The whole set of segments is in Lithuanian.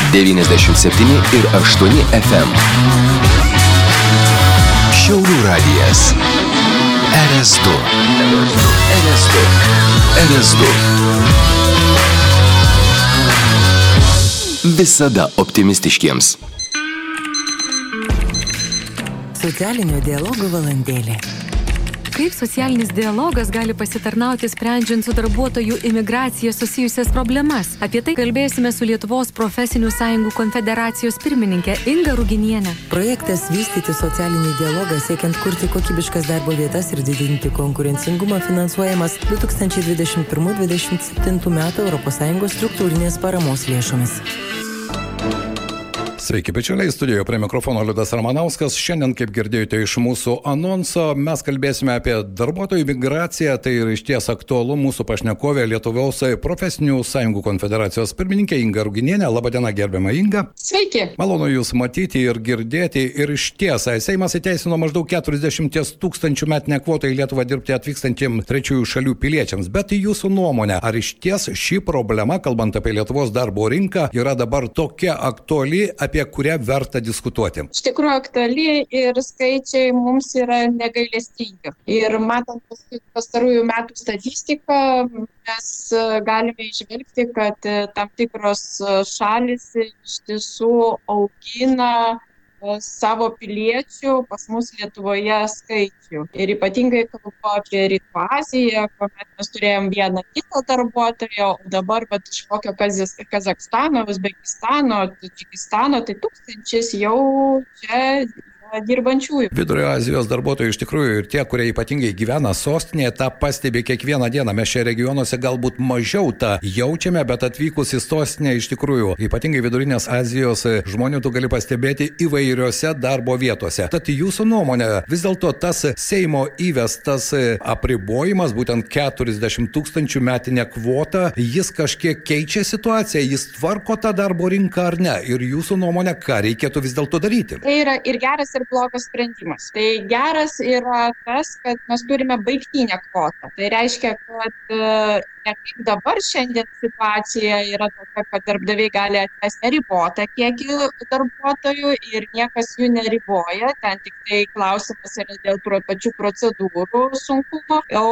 97,8 FM. Šiaulių radijas. RS2. RS2. Visada optimistiškiems. Socialinio dialogo valandėlė. Kaip socialinis dialogas gali pasitarnauti sprendžiant su darbuotojų imigracija susijusias problemas? Apie tai kalbėsime su Lietuvos profesinių sąjungų konfederacijos pirmininkė Inga Ruginienė. Projektas vystyti socialinį dialogą siekiant kurti kokybiškas darbo vietas ir didinti konkurencingumą finansuojamas 2021-2027 metų ES struktūrinės paramos lėšomis. Sveiki, bičiuliai, studijoje prie mikrofono Liudas Ramanauskas. Šiandien, kaip girdėjote iš mūsų anonso, mes kalbėsime apie darbuotojų migraciją. Tai ir išties aktualu. Mūsų pašnekovė Lietuvos profesinių sąjungų konfederacijos pirmininkė Inga Ruginienė. Labadiena, gerbiama Inga. Sveiki. Malonu Jūs matyti ir girdėti. Ir išties, Seimas įteisino maždaug 40 000 metinę kvotą į Lietuvą dirbti atvykstantiems trečiųjų šalių piliečiams. Bet į Jūsų nuomonę, ar išties ši problema, kalbant apie Lietuvos darbo rinką, yra dabar tokia aktuali, apie kurią verta diskutuoti? Iš tikrųjų aktuali ir skaičiai mums yra negailestingi. Ir matant pastarųjų metų statistiką, mes galime išvelgti, kad tam tikros šalis iš tiesų augina savo piliečių pas mus Lietuvoje skaičių. Ir ypatingai kalbu apie Rytų Aziją, kuomet mes turėjom vieną kitą darbuotoją, o dabar iš kokio Kazakstano, Uzbekistano, Tadžikistano, tai tūkstančiais jau čia dirbančiųjų. Vidurio Azijos darbuotojai iš tikrųjų ir tie, kurie ypatingai gyvena sostinėje, tą pastebi kiekvieną dieną. Mes čia regionuose galbūt mažiau tą jaučiame, bet atvykus į sostinę iš tikrųjų, ypatingai Vidurinės Azijos žmonių tu gali pastebėti įvairiose darbo vietose. Tad Jūsų nuomonė, vis dėlto tas Seimo įvestas apribojimas, būtent 40 000 metinę kvotą, jis kažkiek keičia situaciją, jis tvarko tą darbo rinką ar ne? Ir Jūsų nuomonė, ką reikėtų vis dėlto daryti? Tai yra ir geras ir blogas sprendimas. Tai geras yra tas, kad mes turime baigtinę kvotą. Tai reiškia, kad ne kaip dabar šiandien situacija yra tokia, kad darbdaviai gali atvesti neribotą kiekį darbuotojų ir niekas jų neriboja. Ten tik tai klausimas yra dėl pačių procedūrų sunkumo. O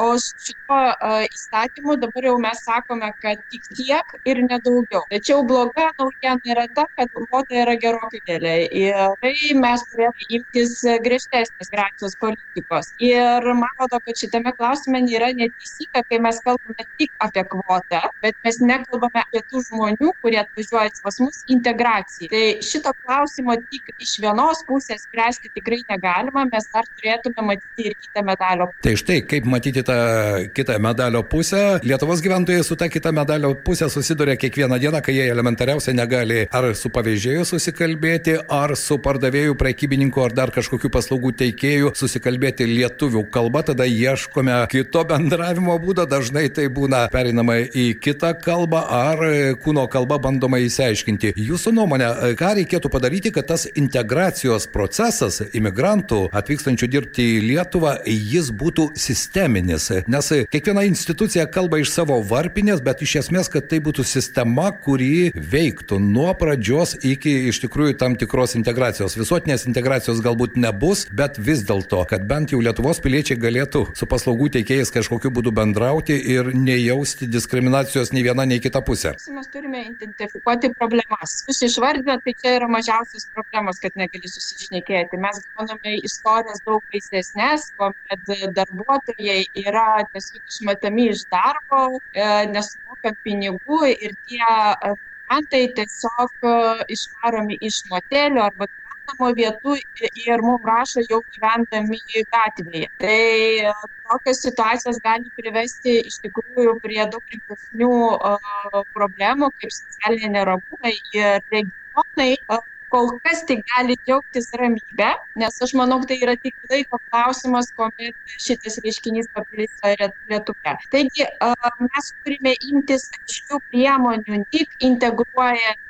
šito įstatymu dabar jau mes sakome, kad tik tiek ir nedaugiau. Tačiau bloga naujiena yra ta, kad kvota yra gerokai didelė. Ir tai mes turėtume imtis griežtesnės migracijos politikos. Ir man atrodo, kad šitame klausime yra neteisinga, kai mes kalbame tik apie kvotą, bet mes nekalbame apie tų žmonių, kurie atvažiuoja pas mus integracijai. Tai šito klausimo tik iš vienos pusės spręsti tikrai negalima, mes dar turėtume matyti ir kitą medalio pusę. Tai štai, kaip matyti tą kitą medalio pusę, Lietuvos gyventojai su tą kitą medalio pusę susiduria kiekvieną dieną, kai jie elementariausiai negali ar su pavėžėju susikalbėti, ar su pardavėjų, prekybininku, ar dar kažkokių paslaugų teikėjų susikalbėti lietuvių kalba, tada ieškome kito bendravimo būdo, dažnai tai būna pereinama į kitą kalbą ar kūno kalbą bandoma įsiaiškinti. Jūsų nuomonė, ką reikėtų padaryti, kad tas integracijos procesas imigrantų atvykstančių dirbti į Lietuvą, jis būtų sisteminis, nes kiekviena institucija kalba iš savo varpinės, bet iš esmės, kad tai būtų sistema, kuri veiktų nuo pradžios iki iš tikrųjų tam tikros integracijos. Visuotinės integracijos galbūt nebus, bet vis dėlto, kad bent jau Lietuvos piliečiai galėtų su paslaugų teikėjais kažkokiu būdu bendrauti ir nejausti diskriminacijos nei viena, nei kita pusė. Mes turime identifikuoti problemas. Jūs išvardinate, tai čia yra mažiausias problemas, kad negali susišnekėti. Mes gauname istorijas daug baisesnės, kuomet darbuotojai yra tiesiog išmetami iš darbo, nesumokant pinigų ir tie migrantai tiesiog išvaromi iš motelių arba vietų ir mums rašo jau gyvendami gatvėje. Tai tokios situacijos gali privesti iš tikrųjų prie daug rimtesnių problemų, kaip socialiniai neramumai ir regionai. Kol kas tik gali džiaugtis ramybę, nes aš manau, tai yra tik laiko klausimas, kuomet šitas reiškinys paplis Lietuvoje. Taigi mes turime imtis aiškių priemonių, tik integruojant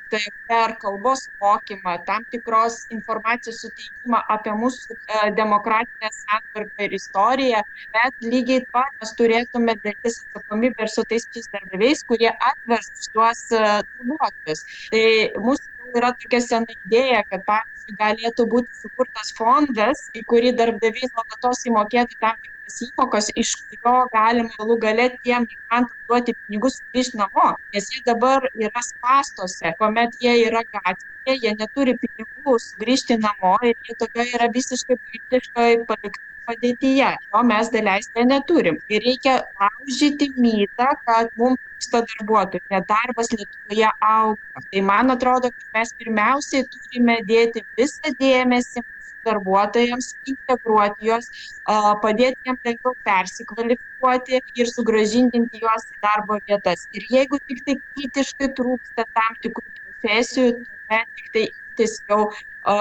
per kalbos mokymą, tam tikros informacijos suteikimą apie mūsų demokratinę santvarką ir istoriją, bet lygiai pat mes turėtume dalytis atsakomybę ir su tais darbdaviais, kurie atvers tuos darbuotojus. Tai mūsų yra tokia sena idėja, kad pavyzdžiui galėtų būti sukurtas fondas, į kurį darbdaviai nuolatos įmokėtų tam tikras įmokos, iš kurio galima galų gale tiem migrantam duoti pinigus grįžti namo, nes jie dabar yra spąstuose, kuomet jie yra gatvėje, jie neturi pinigų sugrįžti namo ir jie tokio yra visiškai politiškai palikti padėtyje. O mes daleisti neturim. Ir reikia laužyti mytą, kad mums trūksta darbuotojų, nes darbas Lietuvoje auga. Tai man atrodo, kad mes pirmiausiai turime dėti visą dėmesį darbuotojams, integruoti juos, padėti jiems lengviau persikvalifikuoti ir sugrąžinti juos į darbo vietas. Ir jeigu tik tai kritiškai trūksta tam tikrų profesijų, tuomet tik tai tiesiog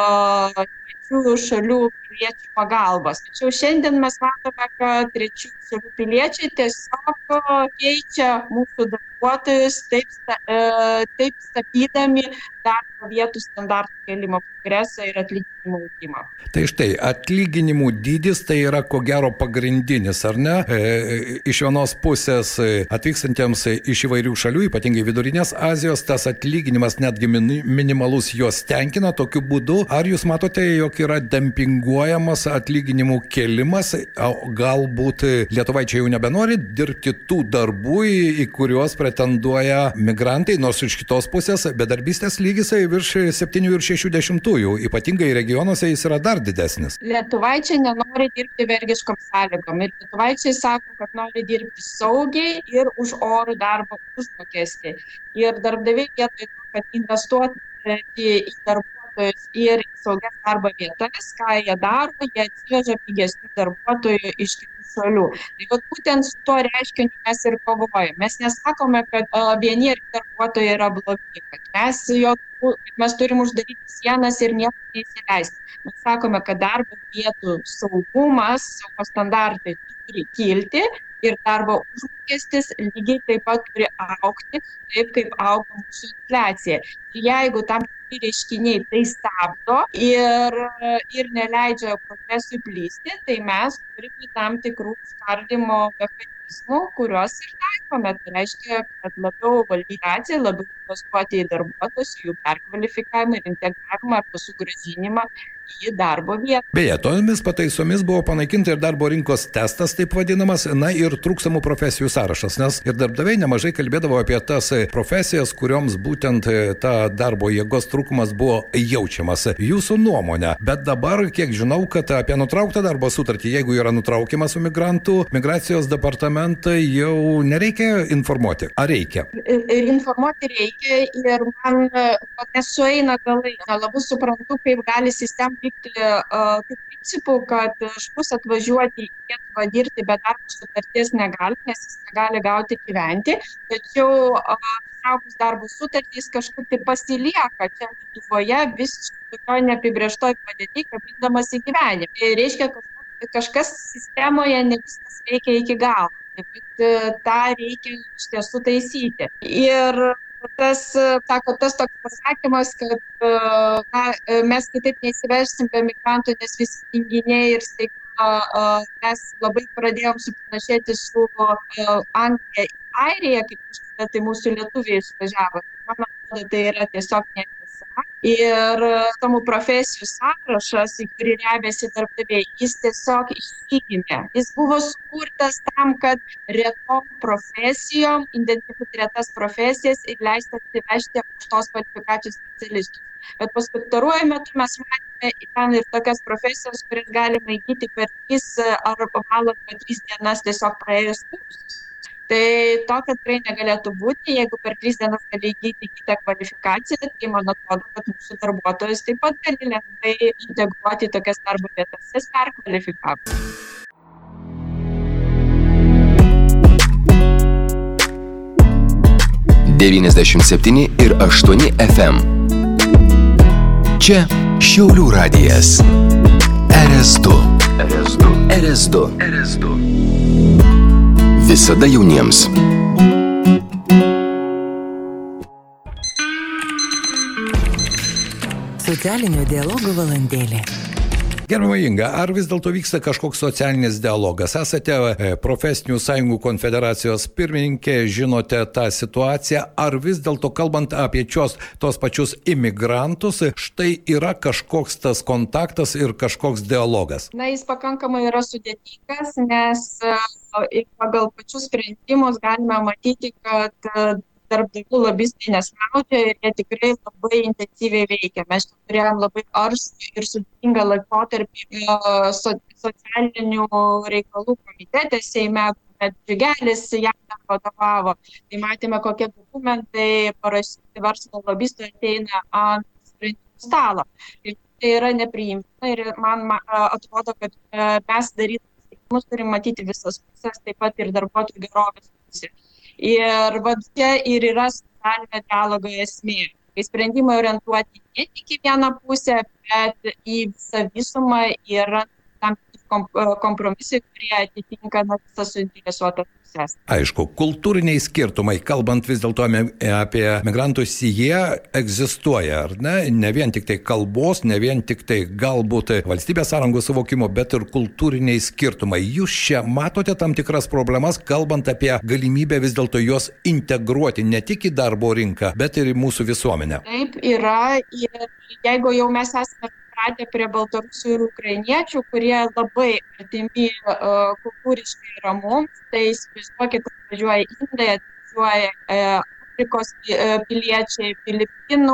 trečiųjų šalių piliečių pagalbos. Tačiau šiandien mes matome, kad trečiųjų šalių piliečiai tiesiog keičia mūsų darbuotojus, taip statydami darbo vietų standartų kėlimo progresą ir atlyginimų augimą. Tai štai, atlyginimų dydis tai yra ko gero pagrindinis, ar ne? Iš vienos pusės atvykstantiems iš įvairių šalių, ypatingai Vidurinės Azijos, tas atlyginimas netgi minimalus juos tenkina tokiu būdu. Ar jūs matote, jog yra dempinguojamas atlyginimų kėlimas, galbūt lietuvaičiai jau nebenori dirbti tų darbų, į kuriuos pretenduoja migrantai, nors iš kitos pusės bedarbystės lygis virš 7,6, ypatingai regionuose jis yra dar didesnis. Lietuvaičiai nenori dirbti vergiškom sąlygom ir lietuvaičiai sako, kad nori dirbti saugiai ir už orų darbo užmokestį. Ir darbdaviai vietoj to, kad investuoti į darbuotojus ir į saugias darbo vietas, ką jie daro, jie atsiveža pigesnių darbuotojų iš kitų šalių. Tai būtent su tuo reiškiniu mes ir kovojame. Mes nesakome, kad vieni ir darbuotojai yra blogi, kad mes turim uždaryti sienas ir nieko neįsileisti. Mes sakome, kad darbo vietų saugumas, saugo standartai turi kilti ir darbo užmokestis lygiai taip pat turi augti, taip kaip auga mūsų infliacija. Jeigu tam tikri reiškiniai tai stabdo ir neleidžia progresui plysti, tai mes turime tam tikrų skardymo mechanizmų, kuriuos ir taikome. Tai reiškia, kad labiau valdyti, labiau investuoti į darbuotojus, jų perkvalifikavimą ir integravimą arba sugrąžinimą į darbo vietą. Beje, tomis pataisomis buvo panaikinta ir darbo rinkos testas, taip vadinamas, na ir trūkstamų profesijų sąrašas, nes ir darbdaviai nemažai kalbėdavo apie tas profesijas, kurioms būtent ta darbo jėgos trūkumas buvo jaučiamas. Jūsų nuomonė, bet dabar, kiek žinau, kad apie nutrauktą darbo sutartį, jeigu yra nutraukiamas su migrantų, migracijos departamentai jau nereikia informuoti. Ar reikia? Informuoti reikia ir man nesueina galai. Labai suprantu, kaip gali sistema vykti tų principų, kad žmogus atvažiuoti į Lietuvą dirbti be darbo sutarties negali, nes jis negali gauti gyventi. Tačiau nutraukus darbo sutartys kažkur tai pasilieka čia Lietuvoje visiškai tokio neapibrėžtoj padėty, kabindamas į gyvenimą. Tai reiškia, kad kažkas sistemoje ne viskas veikia iki galo. Bet tą reikia iš tiesų taisyti. Ir tas toks pasakymas, kad mes kitaip neįsiversim be migrantų, nes visi tinginiai ir staiga mes labai pradėjom supanašėti su Anglija ir Airija, kaip kažkada tai mūsų lietuviai išvažiavo. Man atrodo, tai yra tiesiog netiesa. Ir tomų profesijų sąrašas, į kurį remiasi darbdaviai, jis tiesiog išsigimė. Jis buvo sukurtas tam, kad retom profesijom identifikuoti retas profesijas ir leisti atsivežti aukštos kvalifikacijos specialistus. Bet pastaruoju metu mes matėme ten ir tokias profesijas, kurias galima įgyti per 3 arba 3 dienas tiesiog praėjus kursus. Tai tokio tikrai negalėtų būti. Jeigu per 3 dienas gali įgyti kitą kvalifikaciją, tai man atrodo, kad mūsų darbuotojus taip pat gali lengvai integruoti į tokias darbo vietas, jas perkvalifikavus. ...97,8 FM. Čia Šiaulių radijas. RS2. Visada jauniems. Socialinio dialogo valandėlė. Gerbiama Inga, ar vis dėlto vyksta kažkoks socialinis dialogas? Esate profesinių sąjungų konfederacijos pirmininkė, žinote tą situaciją, ar vis dėlto kalbant apie tos pačius imigrantus, štai yra kažkoks tas kontaktas ir kažkoks dialogas? Na, jis pakankamai yra sudėtingas, nes pagal pačius sprendimus galime matyti, kad darbdavių lobistai nesnaudžia ir jie tikrai labai intensyviai veikia. Mes turėjom labai aršų ir sudėtingą laikotarpį socialinių reikalų komitete Seime, bet Džiugelis jam vadovavo. Tai matėme, kokie dokumentai parašyti verslo lobistų ateina ant sprendimų stalo. Ir tai yra nepriimtina ir man atrodo, kad mes darytumus turim matyti visas pusės, taip pat ir darbuotojų gerovės pusė. Ir čia ir yra socialinio dialogo esmė. Kai sprendimai orientuoti ne tik į vieną pusę, bet į visą visumą yra tam kompromisai, kurie atitinka visas suinteresuotas pusės. Aišku, kultūriniai skirtumai, kalbant vis dėlto apie migrantus, jie egzistuoja, ar ne? Ne vien tik tai kalbos, ne vien tik tai galbūt valstybės sąrangos suvokimo, bet ir kultūriniai skirtumai. Jūs čia matote tam tikras problemas, kalbant apie galimybę vis dėlto juos integruoti ne tik į darbo rinką, bet ir į mūsų visuomenę. Taip yra, ir jeigu jau mes esame pratę prie baltarusių ir ukrainiečių, kurie labai artimi kultūriškai yra mums, tai įsivaizduokit, atvažiuoja indai, atvažiuoja Afrikos piliečiai, Filipinų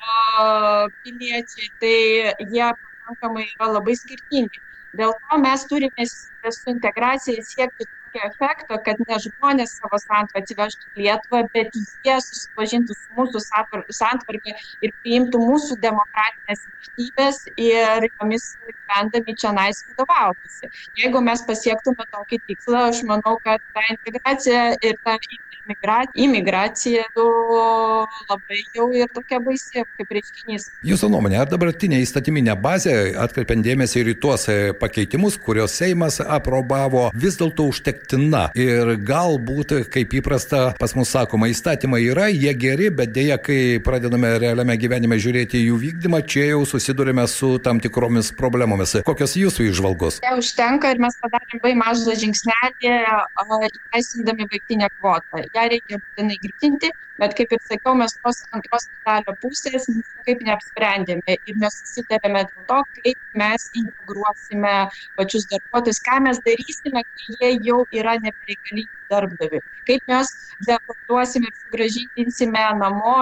piliečiai, tai jie pakankamai yra labai skirtingi. Dėl to mes turime su integracija siekti tokio efekto, kad ne žmonės savo santvarką atsivežtų į Lietuvą, bet jie susipažintų su mūsų santvarka ir priimtų mūsų demokratinės vertybės ir jomis gyvendami čionais vadovautųsi. Jeigu mes pasiektume tokį tikslą, aš manau, kad ta integracija ir ta imigracija labai jau ir tokia baisi kaip reiškinys. Jūsų nuomonė, ar dabartinė įstatyminė bazė, atkreipiant dėmesį ir į tuos pakeitimus, kurios Seimas aprobavo, vis dėlto užtektina? Ir galbūt, kaip įprasta, pas mus sakoma, įstatymai yra, jie geri, bet dėja, kai pradedame realiame gyvenime žiūrėti jų vykdymą, čia jau susidurime su tam tikromis problemomis. Kokios jūsų įžvalgos? Tai užtenka ir mes padarėm labai mažą žingsnelį, įteisindami baigtinę kvotą. Ja reikia būtinai greitinti, bet kaip ir sakiau, mes tos antros medalio pusės kaip neapsprendėme ir nesusitarėme dėl to, kaip mes integruosime pačius darbuotojus, ką mes darysime, kai jie jau yra nebereikalingi darbdaviui. Kaip mes deportuosime ir sugrąžinsime namo,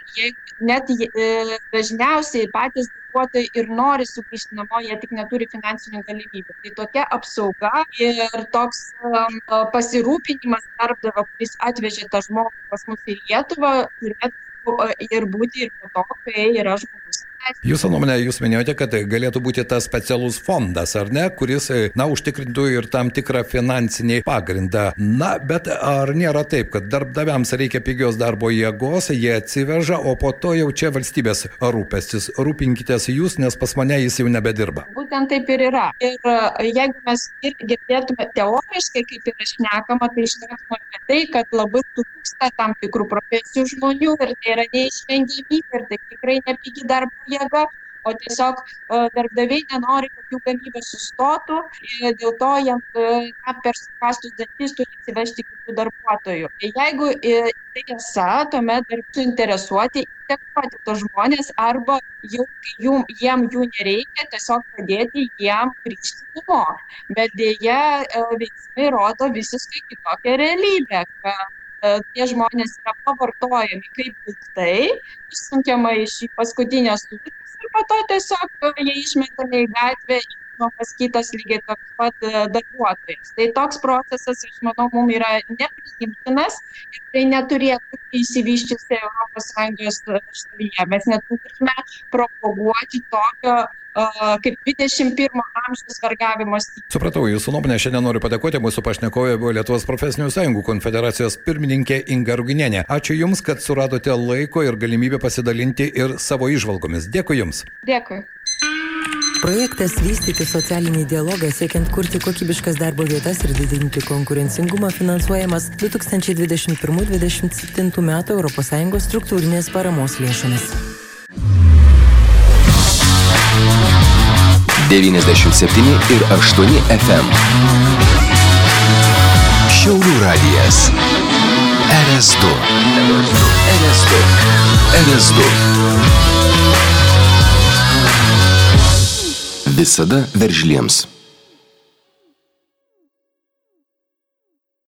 net dažniausiai patys darbuotojai ir nori sugrįžti namo, jie tik neturi finansinių galimybių. Tai tokia apsauga ir toks pasirūpinimas darbdavio, kuris atvežė tą žmogų pas mus į Lietuvą, turėtų ir būti ir po to, kai yra žmogus. Jūsų nuomonė, jūs minėjote, kad galėtų būti tas specialus fondas, ar ne, kuris, užtikrintų ir tam tikrą finansinį pagrindą. Bet ar nėra taip, kad darbdaviams reikia pigios darbo jėgos, jie atsiveža, o po to jau čia valstybės rūpestis. Rūpinkitės jūs, nes pas mane jis jau nebedirba. Būtent taip ir yra. Ir jeigu mes girdėtume teoriškai, kaip yra šnekama, tai šnekama apie tai, kad labai trūksta tam tikrų profesijų žmonių ir tai yra neišvengiamybė ir tai tikrai nepigi darbo jėga, o tiesiog darbdaviai nenori, kad jų gamyba sustotų ir dėl to jiems per sukąstus dantis turi atsivežti kitų darbuotojų. Jeigu tai tiesa, tuomet suinteresuoti integruoti tos žmonės arba jiem jų nereikia, tiesiog padėti jiem grįžti namo. Bet dėja veiksmai rodo visiškai kitokią realybę, kad tie žmonės yra pavartojami kaip daiktai, išsunkiama iš paskutinės sudėtis ir po to tiesiog jie išmetami į gatvę, pas kitas lygiai toks pat darbuotojas. Tai toks procesas, aš manau, mums yra nepriimtinas ir tai neturėtų įsivysčiusi ES šalyje. Mes neturime propaguoti tokio kaip 21 amžiaus vergavimo stilių. Supratau, jūsų nuomonę šiandien noriu padėkoti. Mūsų pašnekovė buvo Lietuvos profesinių sąjungų konfederacijos pirmininkė Inga Ruginienė. Ačiū Jums, kad suradote laiko ir galimybę pasidalinti ir savo įžvalgomis. Dėkui Jums. Dėkui. Projektas vystyti socialinį dialogą siekiant kurti kokybiškas darbo vietas ir didinti konkurencingumą finansuojamas 2021-2027 metų ES struktūrinės paramos lėšomis. 97 ir 8 FM. Šiaulių radijas. RS2. RS2. Visada veržliems.